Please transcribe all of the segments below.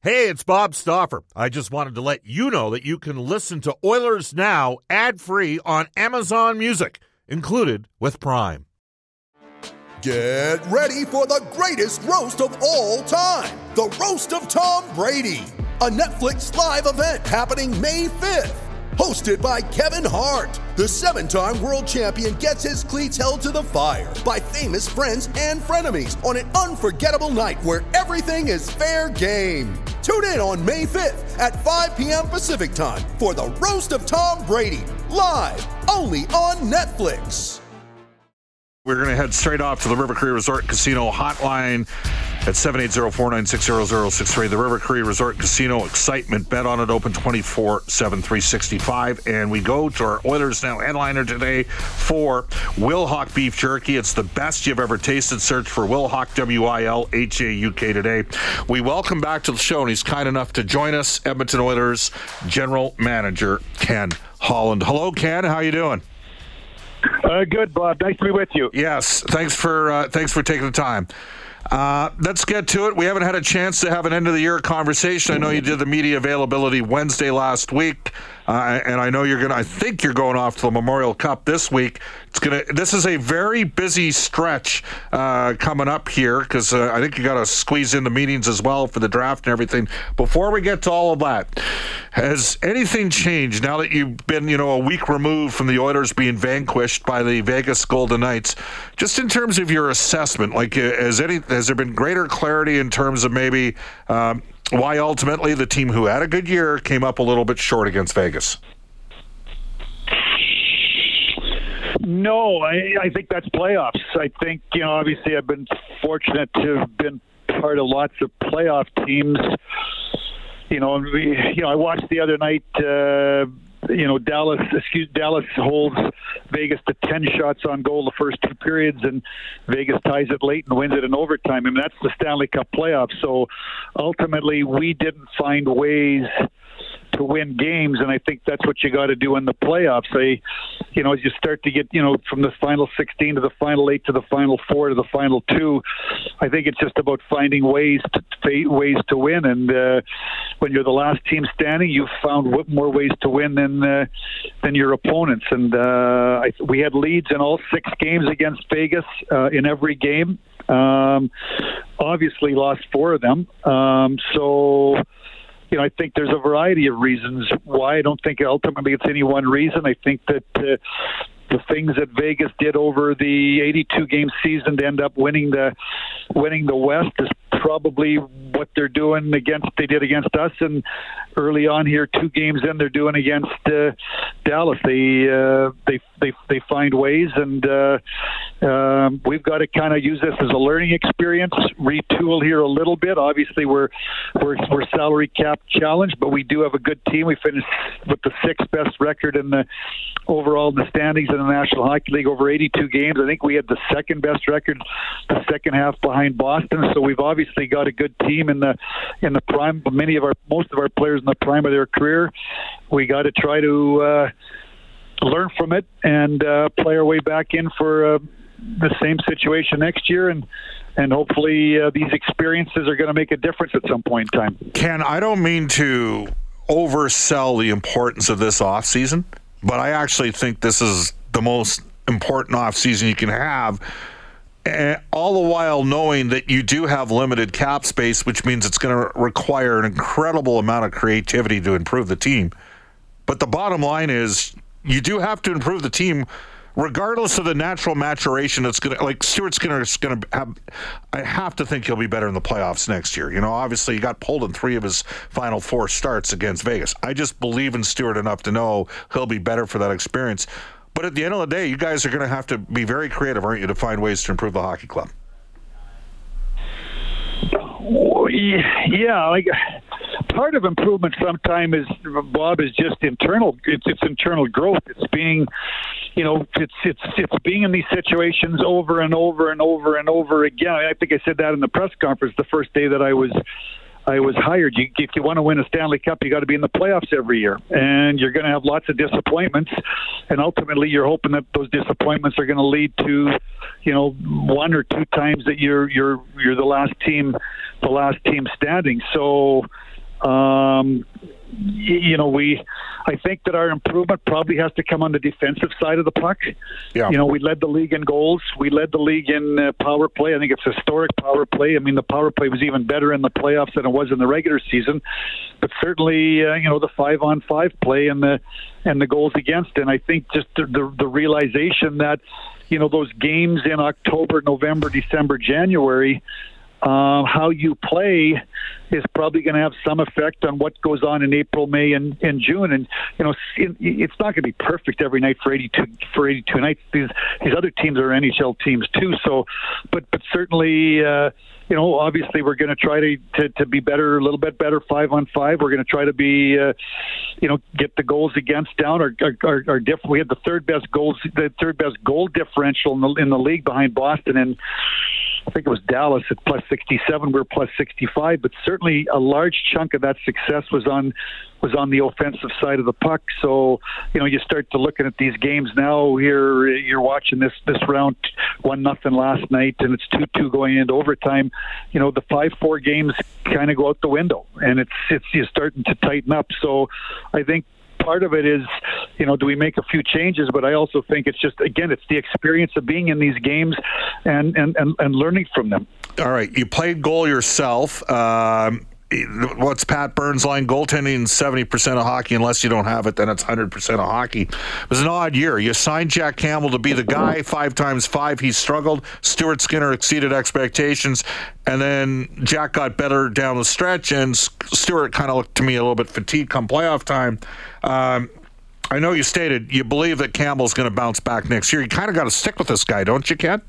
Hey, it's Bob Stauffer. I just wanted to let you know that you can listen to Oilers Now ad-free on Amazon Music, included with Prime. Get ready for the greatest roast of all time, the Roast of Tom Brady, a Netflix live event happening May 5th. Hosted by Kevin Hart, the 7-time world champion gets his cleats held to the fire by famous friends and frenemies on an unforgettable night where everything is fair game. Tune in on May 5th at 5 p.m. Pacific time for the Roast of Tom Brady, live only on Netflix. We're going to head straight off to the River Cree Resort Casino hotline at 780-496-0063. The River Cree Resort Casino excitement. Bet on it, open 24/7, 365. And we go to our Oilers Now headliner today for Wilhauk Beef Jerky. It's the best you've ever tasted. Search for Wilhauk, Wilhauk today. We welcome back to the show, and he's kind enough to join us, Edmonton Oilers General Manager Ken Holland. Hello, Ken. How you doing? Good, Bob. Nice to be with you. Yes, thanks for taking the time. Let's get to it. We haven't had a chance to have an end-of-the-year conversation. I know you did the media availability Wednesday last week, and I know I think you're going off to the Memorial Cup this week. This is a very busy stretch coming up here because I think you got to squeeze in the meetings as well for the draft and everything. Before we get to all of that, has anything changed now that you've been, a week removed from the Oilers being vanquished by the Vegas Golden Knights? Just in terms of your assessment, like has there been greater clarity in terms of maybe why ultimately the team who had a good year came up a little bit short against Vegas? No, I think that's playoffs. I think, obviously I've been fortunate to have been part of lots of playoff teams. I watched the other night, Dallas holds Vegas to 10 shots on goal the first two periods, and Vegas ties it late and wins it in overtime. I mean, that's the Stanley Cup playoffs. So ultimately, we didn't find ways to win games, and I think that's what you got to do in the playoffs. As you start to get, from the final 16 to the final 8 to the final 4 to the final 2, I think it's just about finding ways to win. And when you're the last team standing, you've found more ways to win than your opponents. And we had leads in all 6 games against Vegas in every game. Obviously lost 4 of them. I think there's a variety of reasons why. I don't think ultimately it's any one reason. I think that the things that Vegas did over the 82-game season to end up winning the West is probably what they did against us, and early on here, 2 games in, they're doing against Dallas. They find ways, and we've got to kind of use this as a learning experience, retool here a little bit. Obviously, we're salary cap challenged, but we do have a good team. We finished with the 6th best record in the overall in the standings in the National Hockey League over 82 games. I think we had the 2nd best record, the second half behind Boston. So we've obviously got a good team in the prime. Most of our players in the prime of their career. We got to try to learn from it and play our way back in for the same situation next year, and hopefully these experiences are going to make a difference at some point in time. Ken, I don't mean to oversell the importance of this offseason, but I actually think this is the most important offseason you can have, all the while knowing that you do have limited cap space, which means it's going to require an incredible amount of creativity to improve the team. But the bottom line is you do have to improve the team regardless of the natural maturation. It's going to, like Stuart Skinner's going to have, I have to think he'll be better in the playoffs next year. Obviously he got pulled in 3 of his final 4 starts against Vegas. I just believe in Stuart enough to know he'll be better for that experience. But at the end of the day, you guys are going to have to be very creative, aren't you, to find ways to improve the hockey club? Yeah, part of improvement sometimes is, Bob, is just internal. It's internal growth. It's being, it's being in these situations over and over and over and over again. I think I said that in the press conference the first day that I was I was hired. If you want to win a Stanley Cup, you got to be in the playoffs every year, and you're going to have lots of disappointments. And ultimately, you're hoping that those disappointments are going to lead to, one or two times that you're the last team standing. So. I think that our improvement probably has to come on the defensive side of the puck. Yeah. We led the league in goals. We led the league in power play. I think it's historic power play. I mean, the power play was even better in the playoffs than it was in the regular season. But certainly, the 5-on-5 play and the goals against. And I think just the realization that, those games in October, November, December, January, how you play is probably going to have some effect on what goes on in April, May, and June. And it's not going to be perfect every night for 82 nights. These other teams are NHL teams too. So, but certainly, obviously we're going to try to be better, a little bit better 5-on-5. We're going to try to be, get the goals against down. We had the third best goal differential in the league behind Boston, and I think it was Dallas at plus 67. We're plus 65, but certainly a large chunk of that success was on the offensive side of the puck. So, you start to looking at these games now. You're watching this round 1-0 last night, and it's 2-2 going into overtime. The 5-4 games kind of go out the window, and it's you're starting to tighten up. So, I think part of it is, do we make a few changes? But I also think it's just, again, it's the experience of being in these games and learning from them. All right. You played goal yourself. What's Pat Burns' line? Goaltending 70% of hockey. Unless you don't have it, then it's 100% of hockey. It was an odd year. You signed Jack Campbell to be the guy. 5x5, he struggled. Stuart Skinner exceeded expectations. And then Jack got better down the stretch, and Stuart kind of looked to me a little bit fatigued come playoff time. I know you stated you believe that Campbell's going to bounce back next year. You kind of got to stick with this guy, don't you, Ken?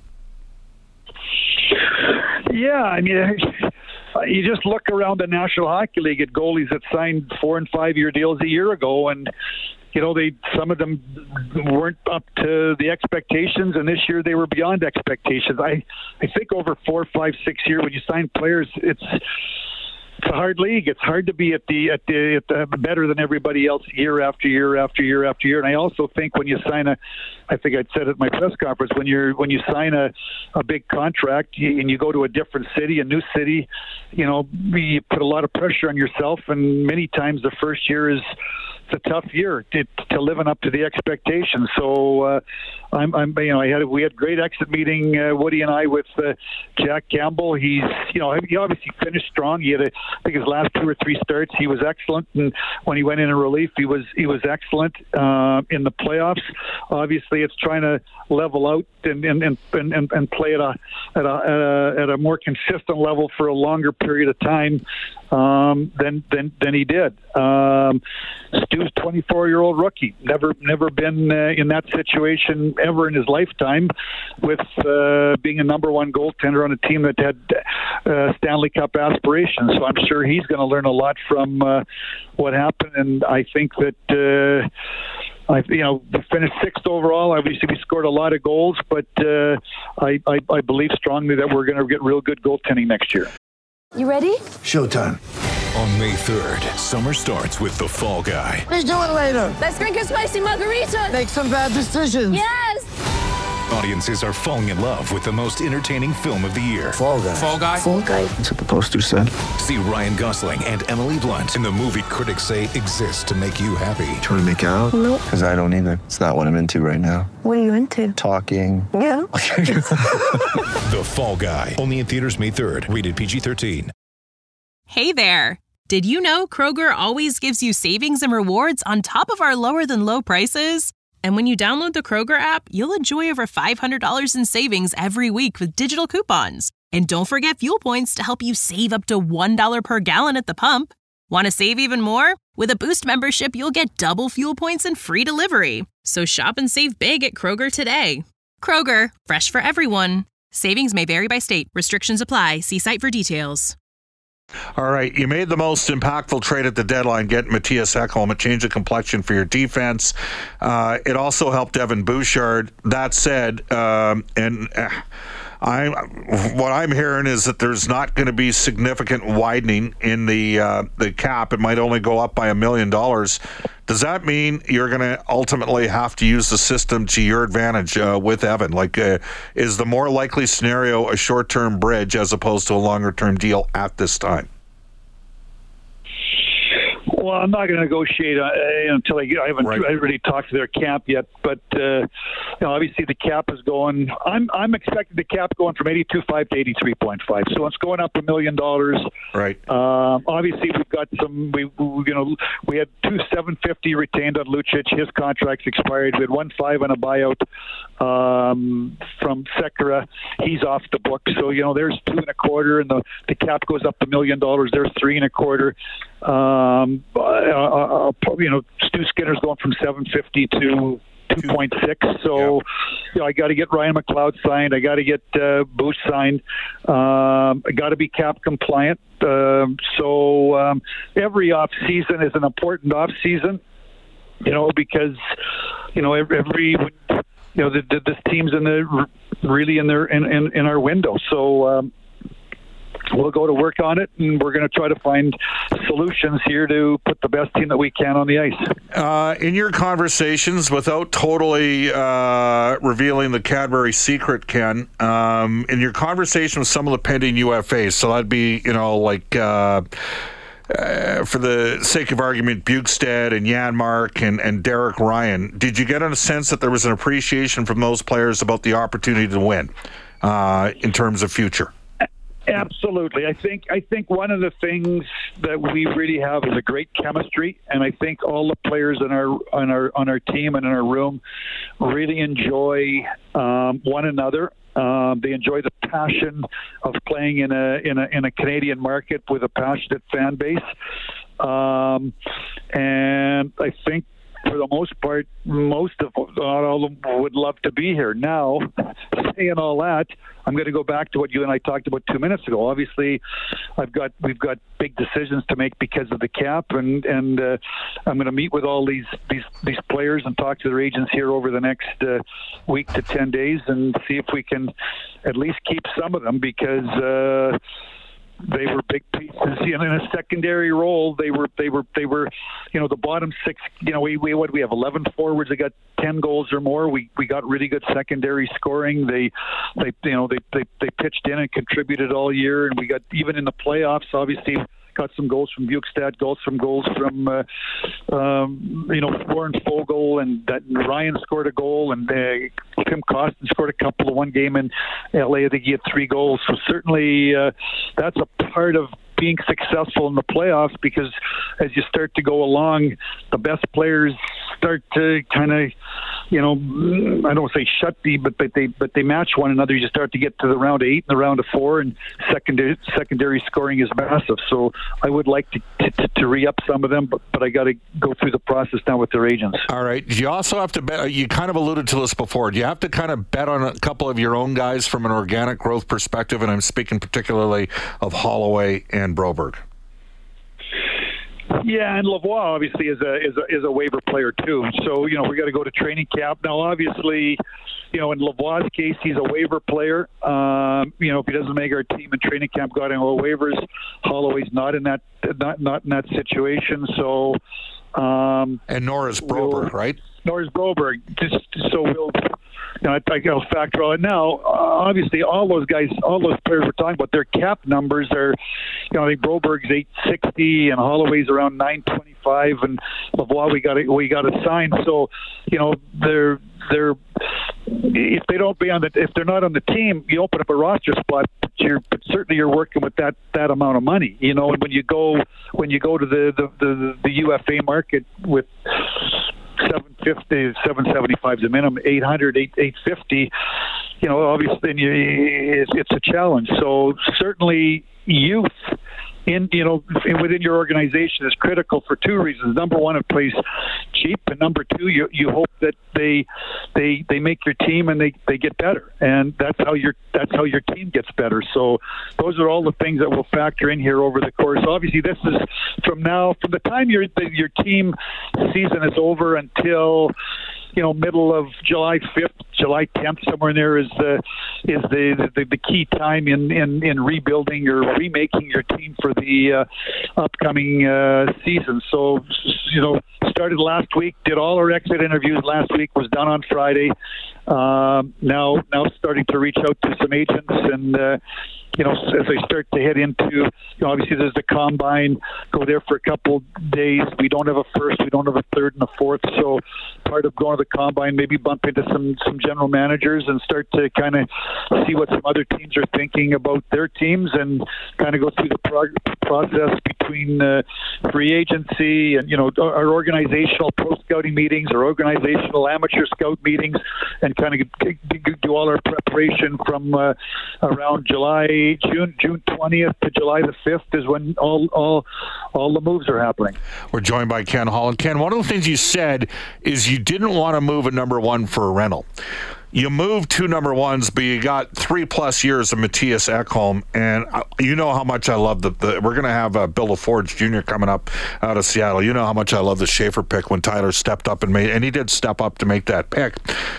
Yeah, I mean, you just look around the National Hockey League at goalies that signed 4- and 5-year deals a year ago, and some of them weren't up to the expectations, and this year they were beyond expectations. I think over 4, 5, 6 years when you sign players, it's a hard league. It's hard to be at the better than everybody else year after year after year after year. And I also think when you sign I think I said at my press conference, when you sign a big contract and you go to a different city, a new city, you put a lot of pressure on yourself, and many times the first year is a tough year to living up to the expectations. So we had great exit meeting, Woody and I, with Jack Campbell. He obviously finished strong. He had I think his last 2 or 3 starts he was excellent, and when he went in relief he was excellent in the playoffs. Obviously it's trying to level out and play at a more consistent level for a longer period of time than he did. Stu's 24-year-old rookie, never been in that situation ever in his lifetime, with being a number one goaltender on a team that had Stanley Cup aspirations. So I'm sure he's going to learn a lot from what happened, and I think that we finished 6th overall. Obviously, we scored a lot of goals, but I believe strongly that we're going to get real good goaltending next year. You ready? Showtime. On May 3rd, summer starts with The Fall Guy. Let's do it later. Let's drink a spicy margarita. Make some bad decisions. Yes! Audiences are falling in love with the most entertaining film of the year. Fall Guy. Fall Guy? Fall Guy. That's what the poster said. See Ryan Gosling and Emily Blunt in the movie critics say exists to make you happy. Trying to make it out? Nope. Because I don't either. It's not what I'm into right now. What are you into? Talking. Yeah. The Fall Guy. Only in theaters May 3rd. Rated PG-13. Hey there. Did you know Kroger always gives you savings and rewards on top of our lower than low prices? And when you download the Kroger app, you'll enjoy over $500 in savings every week with digital coupons. And don't forget fuel points to help you save up to $1 per gallon at the pump. Want to save even more? With a Boost membership, you'll get double fuel points and free delivery. So shop and save big at Kroger today. Kroger, fresh for everyone. Savings may vary by state. Restrictions apply. See site for details. All right, you made the most impactful trade at the deadline, getting Matthias Ekholm. It changed the complexion for your defense. It also helped Evan Bouchard. That said, what I'm hearing is that there's not going to be significant widening in the cap. It might only go up by $1 million. Does that mean you're going to ultimately have to use the system to your advantage with Evan? Is the more likely scenario a short-term bridge as opposed to a longer-term deal at this time? Well, I'm not going to negotiate until I haven't really talked to their camp yet. But obviously the cap is going. I'm expecting the cap going from 82.5 to 83.5. So it's going up $1 million. Right. Obviously we've got some. We had 2 750 retained on Lucic. His contract's expired. We had 1.5 on a buyout from Sekera. He's off the book. So there's 2.25, and the cap goes up $1 million. There's 3.25. Stu Skinner's going from 750 to 2.6. So, I got to get Ryan McLeod signed. I got to get Booth signed. I got to be cap compliant. So every off season is an important off season. Because every this team's in our window. So. We'll go to work on it, and we're going to try to find solutions here to put the best team that we can on the ice. In your conversations, without totally revealing the Cadbury secret, Ken, in your conversation with some of the pending UFAs, so that'd be, for the sake of argument, Bukestad and Janmark and Derek Ryan, did you get a sense that there was an appreciation from those players about the opportunity to win in terms of future? Absolutely. I think one of the things that we really have is a great chemistry, and I think all the players on our team and in our room really enjoy one another. They enjoy the passion of playing in a Canadian market with a passionate fan base, and I think for the most part, not all of them would love to be here. Now, saying all that, I'm going to go back to what you and I talked about 2 minutes ago. Obviously, we've got big decisions to make because of the cap, and I'm going to meet with all these players and talk to their agents here over the next week to 10 days and see if we can at least keep some of them, because they were big pieces in a secondary role. They were the bottom six. We have 11 forwards that got 10 goals or more. We got really good secondary scoring. They pitched in and contributed all year, and we got, even in the playoffs, obviously got some goals from Bukestad, goals from Warren Fogle, and that Ryan scored a goal, and Tim Costin scored a couple of one game in LA. I think he had 3 goals. So certainly that's a part of being successful in the playoffs, because as you start to go along, the best players start to kind of, I don't say shut but they match one another. You start to get to the round of 8 and the round of 4, and secondary scoring is massive. So I would like to re-up some of them, but I got to go through the process now with their agents. All right. You also have to bet. You kind of alluded to this before. Do you have to kind of bet on a couple of your own guys from an organic growth perspective? And I'm speaking particularly of Holloway and Broberg. Yeah, and Lavoie obviously is a waiver player too. So we got to go to training camp now. Obviously, in Lavoie's case, he's a waiver player. If he doesn't make our team in training camp, got any waivers. Holloway's not in that situation. So, and nor is Broberg, right? Nor is Broberg. So we'll. I will factor all it now. Obviously, all those players we're talking about, their cap numbers are, I think Broberg's 860 and Holloway's around 925, and Lavoie we got to sign. So, they're if they don't if they're not on the team, you open up a roster spot. But certainly you're working with that amount of money. And when you go to the UFA market with 750, 775 is the minimum, 800, 850, obviously it's a challenge. So certainly youth within your organization is critical for 2 reasons. Number one, it plays cheap, and number 2, you hope that they make your team and they get better, and that's how your team gets better. So those are all the things that will factor in here over the course. Obviously, this is from the time your team season is over until middle of July 5th, July 10th, somewhere in there is the key time in rebuilding or remaking your team for the upcoming season. So, started last week, did all our exit interviews last week, was done on Friday. Now starting to reach out to some agents and, as I start to head into, obviously there's the combine, go there for a couple days. We don't have a first, we don't have a third and a fourth. So part of going to the combine, maybe bump into some general managers and start to kind of see what some other teams are thinking about their teams and kind of go through the process between free agency and, our organizational pro scouting meetings, our organizational amateur scout meetings, and kind of do all our preparation from around June 20th to July the 5th is when all the moves are happening. We're joined by Ken Holland. Ken, one of the things you said is you didn't want to move a number one for a rental. You moved 2 number ones, but you got 3+ years of Matthias Ekholm, and you know how much I love we're going to have Bill LaForge Jr. coming up out of Seattle. You know how much I love the Schaefer pick when Tyler stepped up and he did step up to make that pick.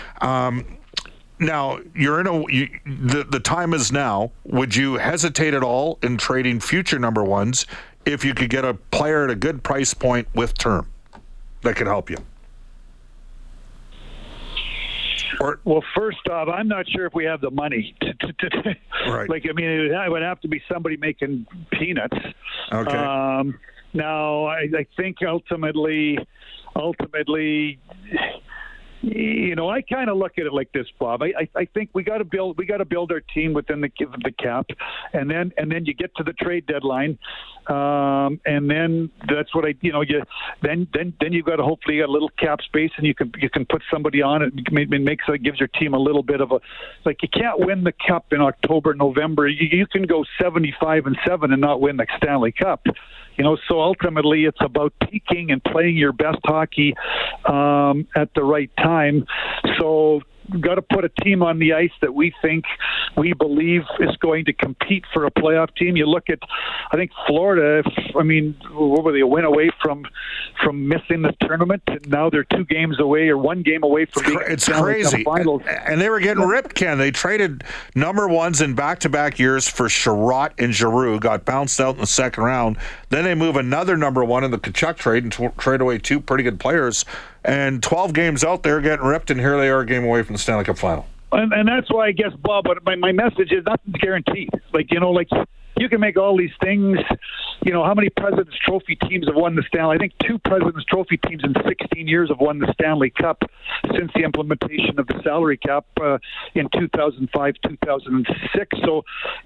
Now, you're the time is now. Would you hesitate at all in trading future number ones if you could get a player at a good price point with term that could help you? Well, first off, I'm not sure if we have the money to right. It would have to be somebody making peanuts. Okay. Now, I think ultimately, I kind of look at it like this, Bob. I think we got to build our team within the cap, and then you get to the trade deadline, and then that's what then you've got to hopefully get a little cap space, and you can put somebody on it. It gives your team a little bit of you can't win the cup in October, November. You can go 75-7 and not win the Stanley Cup. So ultimately it's about peaking and playing your best hockey at the right time. So we've got to put a team on the ice that we believe is going to compete for a playoff team. You look at, I think Florida, what were they, a win away from missing the tournament, and now they're 2 games away or 1 game away from being it's crazy. And they were getting ripped, Ken. They traded number ones in back-to-back years for Sherratt and Giroux, got bounced out in the second round. Then they move another number one in the Tkachuk trade and trade away 2 pretty good players. And 12 games out there getting ripped, and here they are a game away from the Stanley Cup final. And that's why I guess, Bob, but my message is nothing's guaranteed. You can make all these things. How many President's Trophy teams have won the Stanley? I think 2 President's Trophy teams in 16 years have won the Stanley Cup since the implementation of the salary cap in 2005, 2006. So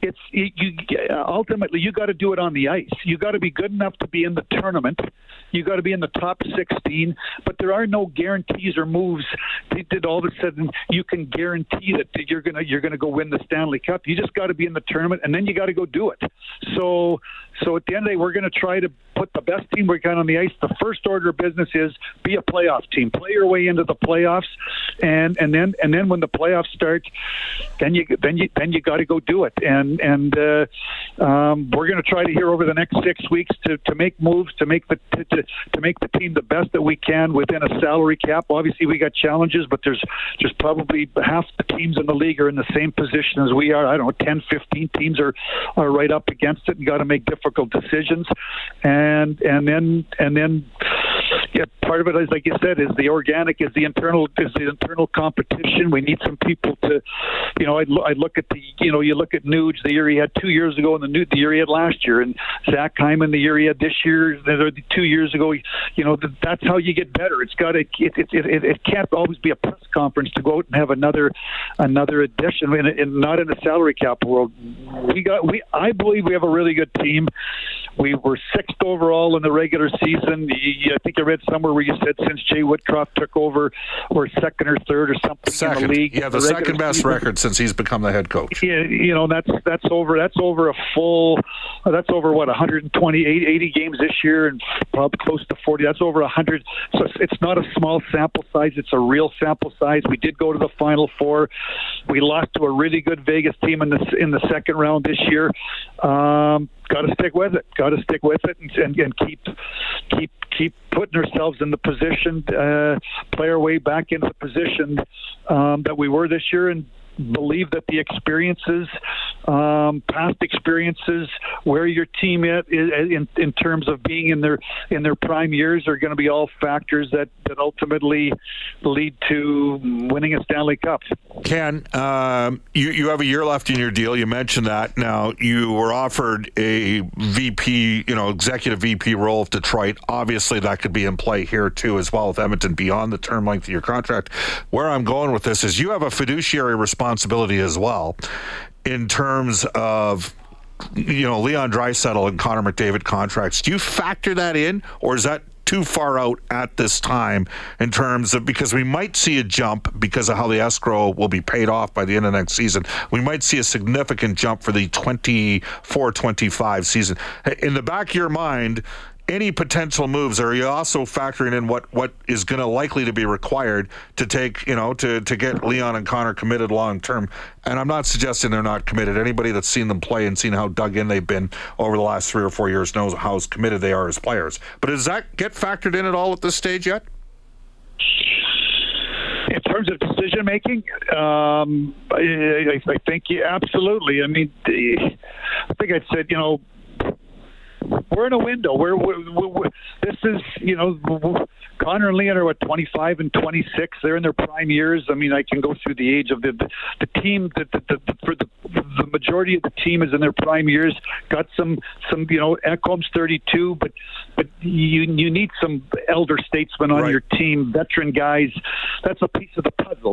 ultimately you got to do it on the ice. You got to be good enough to be in the tournament. You got to be in the top 16. But there are no guarantees or moves that all of a sudden you can guarantee that you're gonna go win the Stanley Cup. You just got to be in the tournament, and then you got to go do it. So at the end of the day, we're going to try to put the best team we can on the ice. The first order of business is be a playoff team. Play your way into the playoffs, and then when the playoffs start, then you got to go do it. And we're going to try to here over the next 6 weeks to make moves to make the team the best that we can within a salary cap. Obviously, we got challenges, but there's probably half the teams in the league are in the same position as we are. I don't know, 10, 15 teams are right up against it and got to make difficult decisions. And then part of it is, like you said, is the organic, is the internal competition. We need some people to, I look at you look at Nuge, the year he had 2 years ago, and the year he had last year, and Zach Hyman, the year he had this year, 2 years ago. That's how you get better. It can't always be a press conference to go out and have another addition, not in a salary cap world. I believe we have a really good team. We were 6th overall in the regular season. I think I read somewhere where you said since Jay Woodcroft took over, we're 2nd or 3rd or something in the league. Yeah, the second best record since he's become the head coach. Yeah, that's over 120, 80 games this year, and probably close to 40. That's over 100. So it's not a small sample size. It's a real sample size. We did go to the Final Four. We lost to a really good Vegas team in the second round this year. Got to stick with it. And keep putting ourselves in the position, play our way back into the position that we were this year, and believe that the experiences, past experiences, where your team is in terms of being in their prime years, are going to be all factors that ultimately lead to winning a Stanley Cup. Ken, you have a year left in your deal. You mentioned that. Now, you were offered a VP, executive VP role of Detroit. Obviously, that could be in play here too, as well with Edmonton beyond the term length of your contract. Where I'm going with this is you have a fiduciary responsibility as well in terms of Leon Draisaitl and Connor McDavid contracts. Do you factor that in, or is that too far out at this time in terms of, because we might see a jump because of how the escrow will be paid off by the end of next season. We might see a significant jump for the 24-25 season. In the back of your mind, any potential moves, are you also factoring in what is going to likely to be required to take, to get Leon and Connor committed long term? And I'm not suggesting they're not committed. Anybody that's seen them play and seen how dug in they've been over the last 3 or 4 years knows how committed they are as players. But does that get factored in at all at this stage yet? In terms of decision making, I think absolutely. I mean, I think I said, we're in a window. This is, Connor and Leon are 25 and 26. They're in their prime years. I mean, I can go through the age of the team. For the majority of the team is in their prime years. Got some Ekholm's 32, but you need some elder statesmen on your team, veteran guys. That's a piece of the puzzle.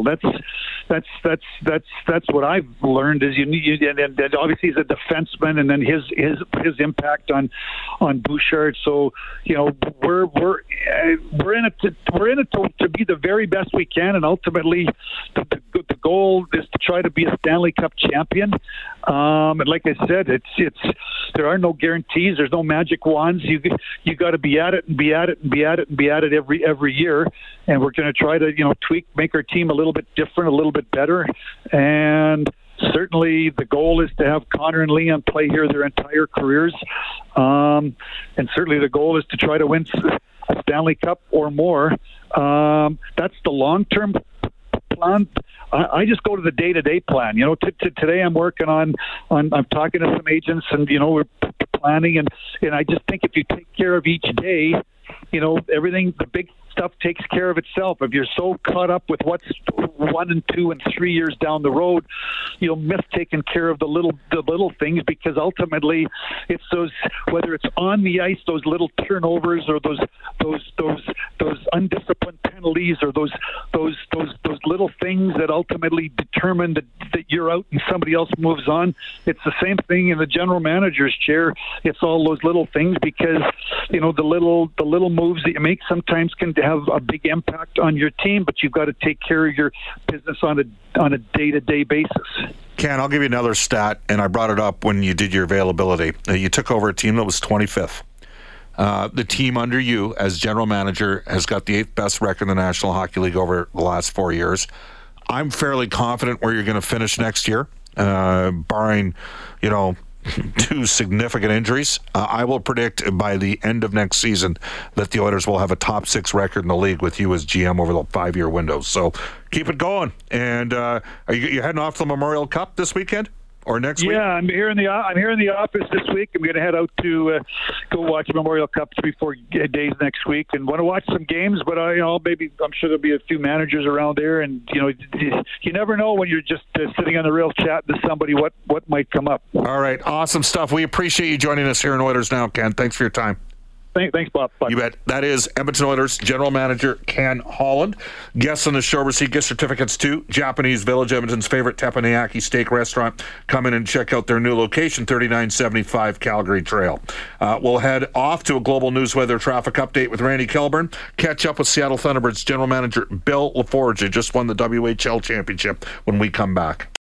That's what I've learned is you need, and obviously he's a defenseman, and then his impact on Bouchard. So we're in it to be the very best we can, and ultimately the goal is to try to be a Stanley Cup champion. And like I said, it's there are no guarantees. There's no magic wands. You got to be at it and be at it and be at it and be at it every year. And we're going to try to tweak, make our team a little bit different, a little bit better, and certainly the goal is to have Connor and Leon play here their entire careers. And certainly the goal is to try to win a Stanley Cup or more. That's the long-term plan. I just go to the day-to-day plan. Today I'm working on I'm talking to some agents, and we're planning, and I just think if you take care of each day, everything, the big stuff takes care of itself. If you're so caught up with what's 1 and 2 and 3 years down the road, you'll miss taking care of the little things, because ultimately it's those, whether it's on the ice, those little turnovers, or those undisciplined penalties, or those little things that ultimately determine that you're out and somebody else moves on. It's the same thing in the general manager's chair. It's all those little things, because the little moves that you make sometimes can have a big impact on your team, but you've got to take care of your business on a day-to-day basis. Ken, I'll give you another stat, and I brought it up when you did your availability. You took over a team that was 25th. The team under you as general manager has got the 8th best record in the National Hockey League over the last 4 years. I'm fairly confident where you're going to finish next year, barring, 2 significant injuries. I will predict by the end of next season that the Oilers will have a top 6 record in the league with you as GM over the 5-year window. So keep it going. And are you heading off to the Memorial Cup this weekend? Or next week? Yeah, I'm here in the office this week. I'm going to head out to go watch Memorial Cup 3-4 days next week, and want to watch some games. But maybe I'm sure there'll be a few managers around there, and you never know when you're just sitting on the rail chatting to somebody what might come up. All right, awesome stuff. We appreciate you joining us here in Oilers Now, Ken. Thanks for your time. Thanks, Bob. Bye. You bet. That is Edmonton Oilers General Manager Ken Holland. Guests on the show receive gift certificates to Japanese Village, Edmonton's favorite teppanyaki steak restaurant. Come in and check out their new location, 3975 Calgary Trail. We'll head off to a global news weather traffic update with Randy Kilburn. Catch up with Seattle Thunderbirds General Manager Bill LaForge, who just won the WHL championship, when we come back.